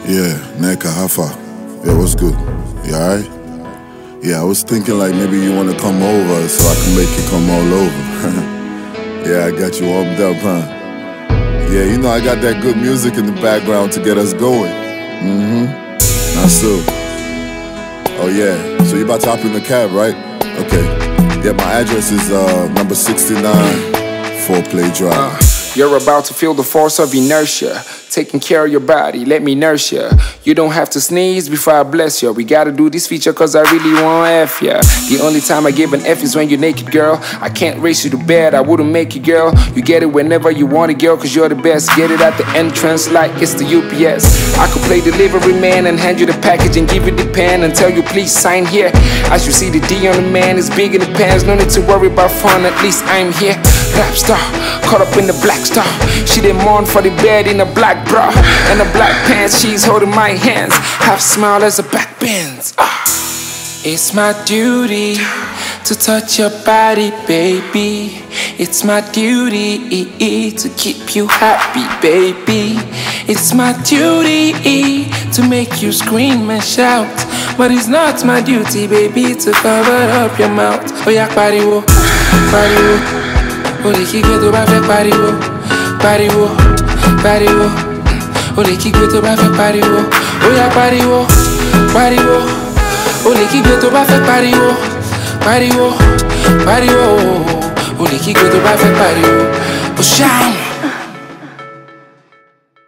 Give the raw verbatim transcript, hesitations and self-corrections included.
Yeah, Neka, how far? Yeah, what's good? You alright? Yeah, I was thinking like maybe you wanna come over so I can make you come all over. Yeah, I got you warmed up, huh? Yeah, you know I got that good music in the background to get us going. Mm-hmm. Now so. Oh yeah, so you about to hop in the cab, right? Okay. Yeah, my address is uh, number sixty-nine, Foreplay Drive. Uh, you're about to feel the force of inertia. Taking care of your body, let me nurse ya. You don't have to sneeze before I bless ya. We gotta do this feature cause I really want F ya. The only time I give an F is when you're naked, girl. I can't race you to bed, I wouldn't make you, girl. You get it whenever you want it, girl, cause you're the best. Get it at the entrance like it's the U P S. I could play delivery man and hand you the package and give you the pen and tell you please sign here. As you see the D on the man is big in the pants. No need to worry about fun, at least I'm here. Rap star, caught up in the black star. She didn't mourn for the bed in a black bra and a black pants. She's holding my hands, half smile as a back bends. Ah. It's my duty to touch your body, baby. It's my duty to keep you happy, baby. It's my duty to make you scream and shout, but it's not my duty, baby, to cover up your mouth. Oh yeah, pariwo, pariwo. Oh, les qui gueule, va faire pariwo, pariwo, pariwo. Oh, les qui gueule, va faire pariwo. Oh yeah, pariwo, pariwo. Oh, les qui gueule, va faire pariwo, pariwo, pariwo. Oh, les qui gueule, va faire pariwo. Oh, shine.